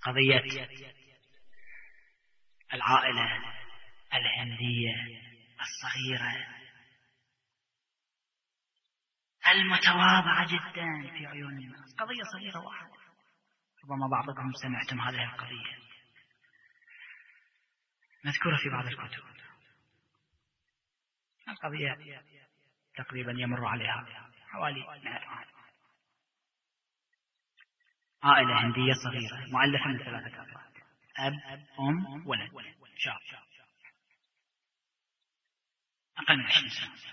قضية العائلة الهندية الصغيرة المتواضعة جدا في عيون الناس، قضية صغيرة واحدة، ربما بعضكم سمعتم هذه القضية مذكورة في بعض الكتب. القضية تقريبا يمر عليها حوالي 100 عام. عائلة هندية صغيرة مؤلفة من 3 أفراد، أب أم ولد شاب أقل من 20 سنة،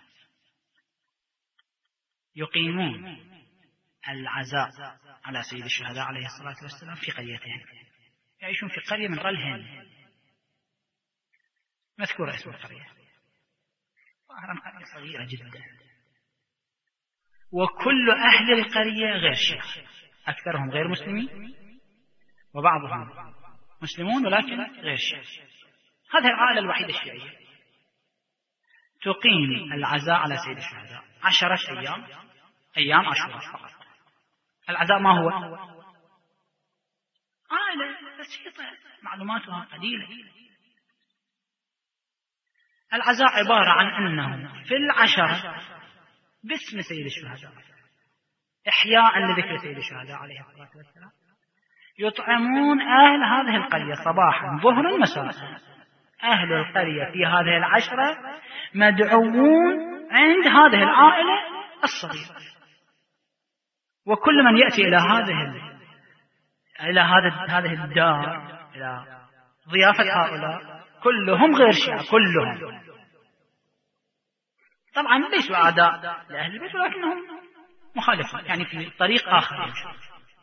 يقيمون العزاء على سيد الشهداء عليه الصلاة والسلام في قريتهم. يعيشون في قرية من الهند، مذكورة اسم القرية، ظاهرا قرية صغيرة جدا، وكل أهل القرية غير شيعة، أكثرهم غير مسلمين وبعضهم مسلمون ولكن غير شيعة. هذه العائلة الوحيدة الشيعية تقيم العزاء على سيد الشهداء 10 أيام عاشوراء فقط. العزاء ما هو؟ عائلة بسيطة معلوماتها قليلة. العزاء عبارة عن أنه في 10 باسم سيد الشهداء، إحياء لذكر سيد الشهداء عليه الصلاة والسلام، يطعمون أهل هذه القرية صباحا ظهرا مساء. أهل القرية في هذه 10 مدعوون عند هذه العائلة الصغيرة، وكل من يأتي إلى هذه الدار إلى ضيافة هؤلاء كلهم غير شيعة، كلهم طبعا ليسوا أعداء لأهل البيت ولكنهم مخالفون، يعني في طريق آخر يمشون.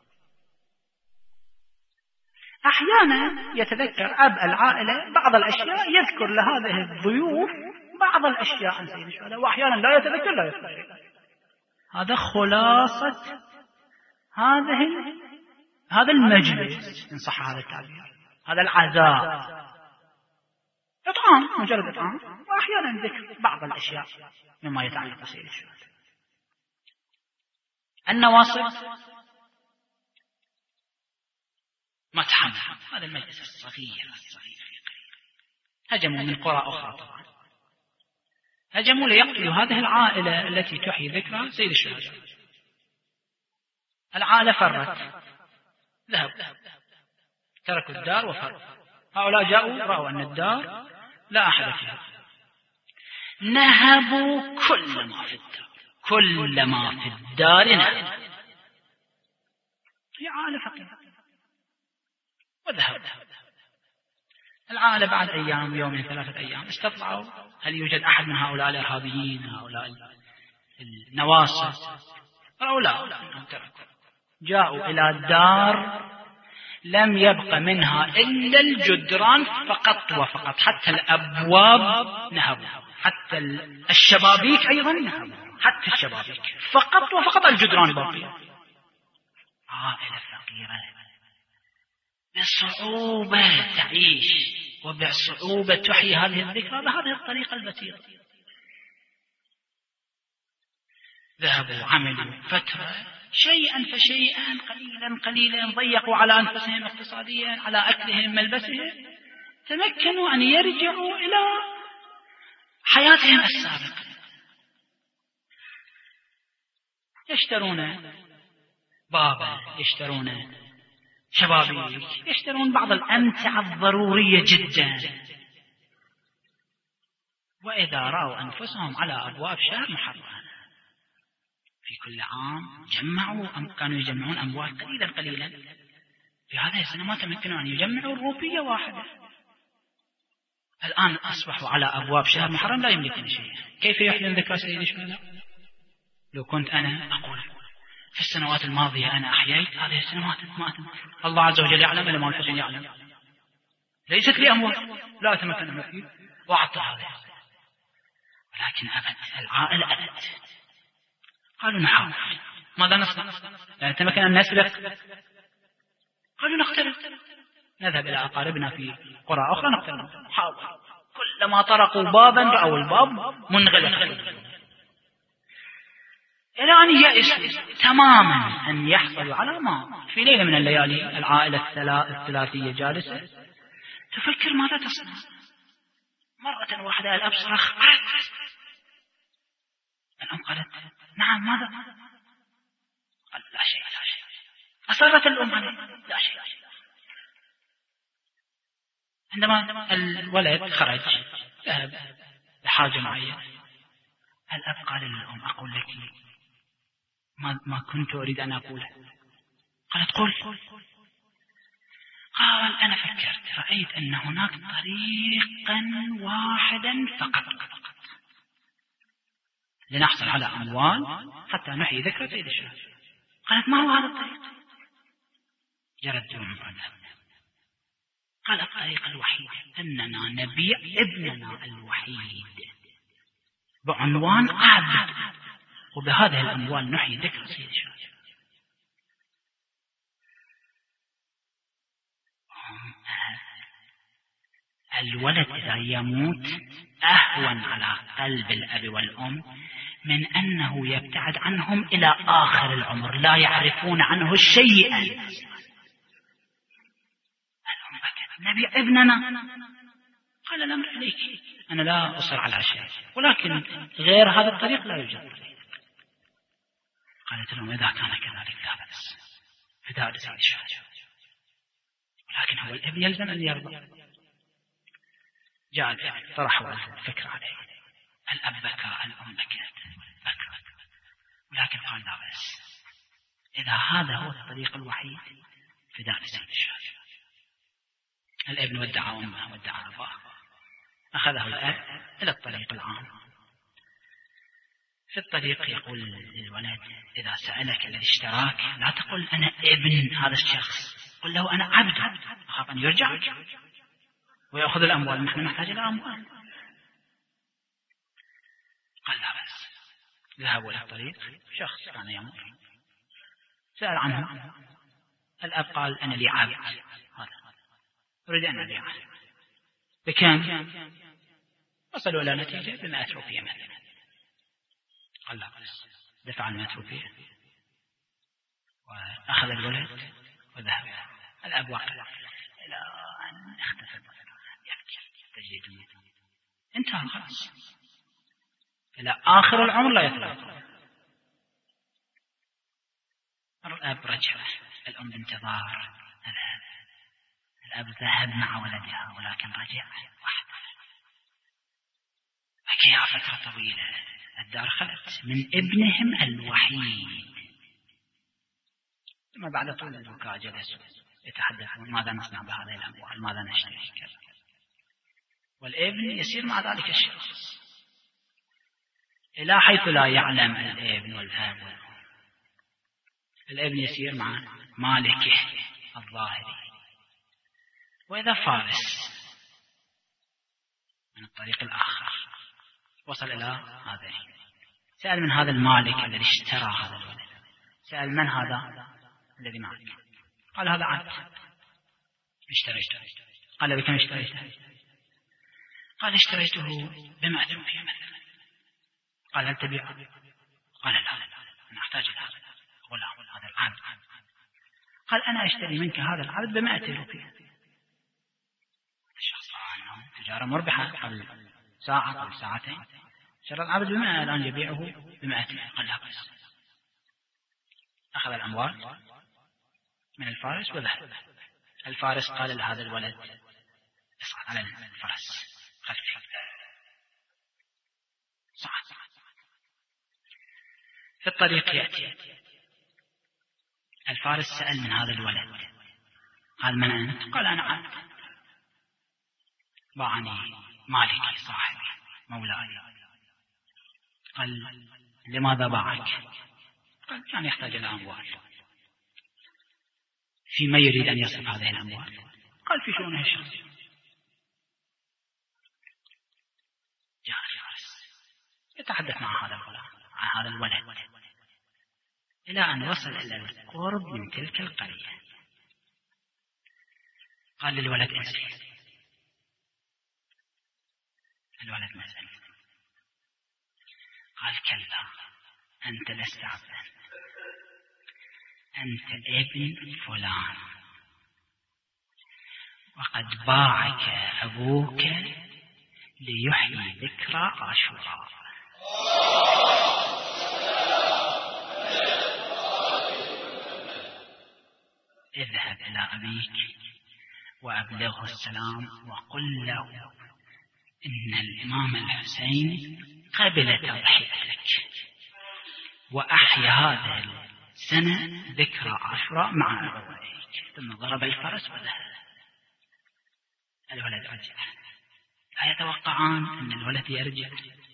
أحيانا يتذكر أب العائلة بعض الأشياء، يذكر لهذه الضيوف بعض الأشياء عن سيد الشهداء، وأحيانا لا يتذكر لا يذكر. هذا خلاصة هذا المجلس إن صح هذا التعبير، هذا العزاء، إطعام، مجرد إطعام، وأحيانا ذكر بعض الأشياء مما يتعلق بسيد الشهداء. النواصب متحمل هذا المجلس الصغير هجموا من قرى أخرى، طبعا هجموا ليقتلوا هذه العائلة التي تحيي ذكرى سيد الشهداء. العائلة فرت، ذهبوا تركوا الدار وفروا. هؤلاء جاءوا رأوا أن الدار لا أحد فيها، نهبوا كل ما في الدار نهبوا. هي عائلة فقيرة وذهب. العائلة بعد أيام، يومين 3 أيام، استطلعوا هل يوجد أحد من هؤلاء الإرهابيين، هؤلاء النواصب. رأوا لا، أنهم تركوا. جاءوا إلى الدار لم يبق منها إلا الجدران فقط وفقط، حتى الأبواب نهبوا، حتى الشبابيك أيضا نهبوا، حتى الشبابيك فقط وفقط الجدران باقية. عائلة فقيرة بصعوبة تعيش وبصعوبة تحيي هذه الذكرى بهذه الطريقة البسيطة. ذهبوا عملوا فترة شيئا فشيئا، قليلا، ضيقوا على أنفسهم اقتصاديا، على أكلهم ملبسهم، تمكنوا أن يرجعوا إلى حياتهم السابقة. يشترون بابا، يشترون شبابيك، يشترون بعض الأمتعة الضرورية جدا. وإذا رأوا أنفسهم على أبواب شهر محرم، في كل عام كانوا يجمعون أموال قليلا. في هذه السنة ما تمكنوا أن يجمعوا روبية واحدة. الآن أصبحوا على أبواب شهر محرم لا يملكون شيء. كيف يحيون ذكرى سيد الشهداء؟ لو كنت أنا أقول في السنوات الماضية أنا أحييت هذه السنوات، الله عز وجل يعلم إلا ما أنفسهم يعلم. ليست لي أموال لا أتمكن من فيه وأعطى هذا، ولكن أبد العائلة أبد. قالوا نحاول، ماذا نصنع؟ لا نتمكن أن نسرق. قالوا نقترب، نذهب إلى أقاربنا في قرى أخرى نقترب. حاول، كلما طرقوا بابا رأوا الباب منغلق. إلى أن يئس تماما أن يحصل على ما. في ليلة من الليالي العائلة الثلاثية جالسة تفكر ماذا تصنع. مرة واحدة الأب صرخ الأم قالت نعم ماذا؟ قال لا شيء لا شيء. أصرت الأم عليه لا شيء. عندما الولد خرج ذهب لحاجة معينة الأب قال للأم أقول لك ما كنت أريد أن أقوله. قالت قل. قال أنا فكرت رأيت أن هناك طريقا واحدا فقط لنحصل على أموال حتى نحيي ذكرى سيد الشهداء. قالت ما هو هذا الطريق؟ جرت دموع. قال الطريق الوحيد أننا نبيع ابننا الوحيد بعنوان عبد وبهذه الأموال نحيي ذكرى سيد الشهداء. الولد إذا يموت أهون على قلب الأب والأم من أنه يبتعد عنهم إلى آخر العمر لا يعرفون عنه شيئا. الأم بكت نبيع ابننا. قال الأمر إليك أنا لا أصر على شيء ولكن غير هذا الطريق لا يوجد طريق. قالت لهم إذا كان كذلك لا بأس فداء سيد الشهداء ولكن هو الابن يلزم أن يرضى. جاء الابن طرحوا الفكرة عليه. الأب بكى الأم بكت ولكن قال لا بأس إذا هذا هو الطريق الوحيد فداء سيد الشهداء. الابن ودع أمه ودع أباه. أخذه الأب إلى الطريق العام. في الطريق يقول للولد إذا سألك الذي اشتراك لا تقل أنا ابن هذا الشخص قل له أنا عبد أخاف أن يرجع ويأخذ الأموال. نحن نحتاج إلى أموال. قال لا بأس. ذهبوا إلى الطريق. شخص كان يمر سأل عنه. الأب قال أنا لي عبد هذا أريد أن أبيعه بكم؟ وصلوا إلى نتيجة ب100 روبية مثلا. قال لا بأس. دفع 100 روبية وأخذ الولد وذهب. الأب واقع إلى أن اختفت تجديد انتهى خلاص إلى آخر العمر لا يتلاقى. الأب رجع. الأم بانتظار. الأب ذهب مع ولدها ولكن رجع وحده. بكيا فترة طويلة. الدار خلت من ابنهم الوحيد. ثم بعد طول البكاء جلسوا يتحدثون ماذا نصنع بهذه الأموال ماذا نشتري كذا. والابن يسير مع ذلك الشخص إلى حيث لا يعلم الابن والأب. الابن يسير مع مالكه الظاهري. وإذا فارس من الطريق الآخر وصل إلى هذا. سأل من هذا المالك الذي اشترى هذا الولد. سأل من هذا الذي معك؟ قال هذا عبد اشتريته. قال بكم اشتريته؟ قال اشتريته ب100 روبية مثلا. قال هل تبيعه؟ قال لا أنا أحتاج إلى هذا. قال هذا العبد. قال أنا أشتري منك هذا العبد ب100 روبية. الشخص رأى أنه تجارة مربحة قبل ساعة قبل ساعتين. شرى العبد ب100 الآن يبيعه ب200. قال لا بأس. أخذ الأموال من الفارس وذهب. الفارس قال لهذا الولد اصعد على الفرس خلفي. صعد. في الطريق يأتي الفارس. سأل من هذا الولد. قال من أنت؟ قال أنا عبد باعني مالكي صاحبي مولاي. قال لماذا باعك؟ قال كان يحتاج إلى أموال. فيما يريد أن يصرف هذه الأموال؟ قال في شؤونه الشخصي. جاء الفارس يتحدث مع هذا الغلام مع هذا الولد إلى أن وصل إلى القرب من تلك القرية. قال للولد انزل. الولد نزل. قال كلا أنت لست عبدا، أنت ابن فلان، وقد باعك أبوك ليحيي ذكرى عاشوراء. اذهب إلى أبيك وأبلغه السلام وقل له إن الإمام الحسين قبل تضحيتك وأحيا هذه السنة ذكرى عاشوراء مع أبويك. ثم ضرب الفرس وذهب. الولد رجع. أيتوقعان أن الولد يرجع؟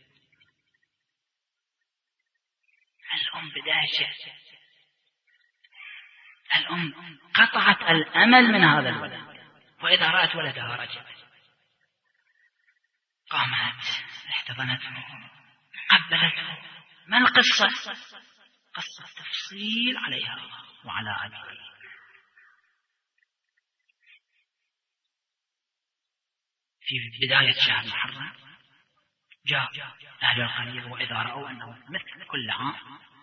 الأم بدهشة، الأم قطعت الأمل من هذا الولد، وإذا رأت ولدها رجع قامت احتضنته قبلته. ما القصة؟ قصة تفصيل عليها وعلى أبيه. في بداية شهر محرم جاء أهل القرية، وإذا رأوا أنه مثل كل عام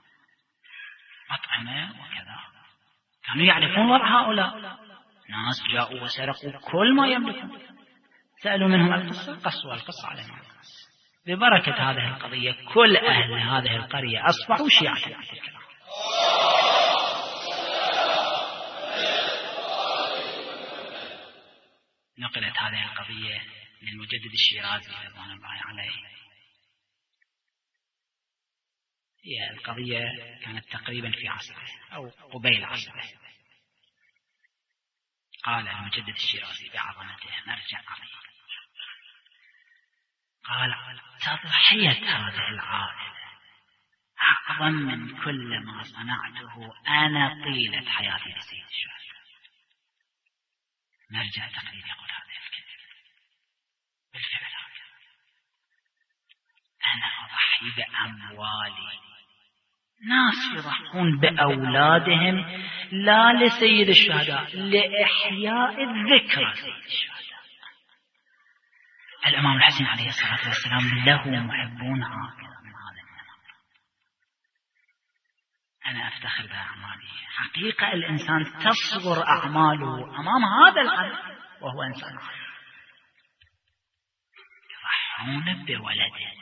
أطعمة وكذا، كانوا يعرفون وضع هؤلاء. ناس جاءوا وسرقوا كل ما يملكون، سألوا منهم القصة، قصوا القصة عليهم. ببركة هذه القضية كل أهل هذه القرية أصبحوا شيعة. نقلت هذه القضية للمجدد الشيرازي رضوان الله عليه. هي القضية كانت تقريبا في عصره أو قبيل عصره. قال المجدد الشيرازي بعظمته مرجع عظيم، قال تضحية هذه العائلة أعظم من كل ما صنعته أنا طيلة حياتي لسيد الشهداء. مرجع تقريبا يقول هذه الكلمة بالفعل هكذا. أنا أضحي بأموالي، ناس يضحون بأولادهم لا لسيد الشهداء، لإحياء الذكرى سيد الشهداء. الإمام الحسين عليه الصلاة والسلام له محبون هكذا من هذا النمط. أنا أفتخر بأعمالي. حقيقة الإنسان تصغر أعماله أمام هذا العمل وهو إنسان. يضحون بولده